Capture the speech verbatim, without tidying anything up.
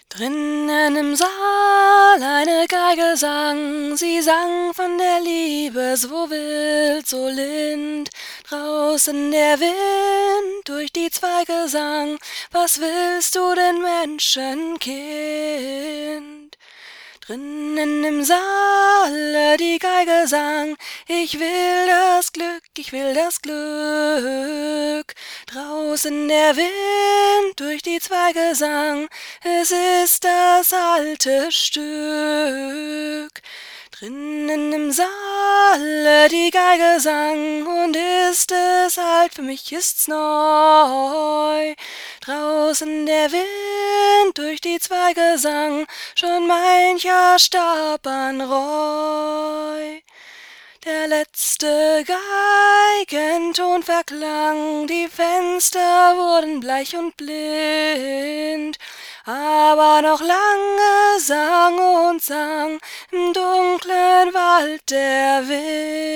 Drinnen im Saal eine Geige sang, sie sang von der Liebe so wild, so lind. Draußen der Wind durch die Zweige sang, was willst du denn, Menschenkind? Drinnen im Saale die Geige sang, ich will das Glück, ich will das Glück. Draußen der Wind durch die Zweige sang, es ist das alte Stück. Drinnen im Saale die Geige sang, und ist es alt, für mich ist's neu. Draußen der Wind durch die Zweige sang, schon mancher starb an Reu. Der letzte Geigenton verklang, die Fenster wurden bleich und blind, aber noch lange sang und sang im dunklen Wald der Wind.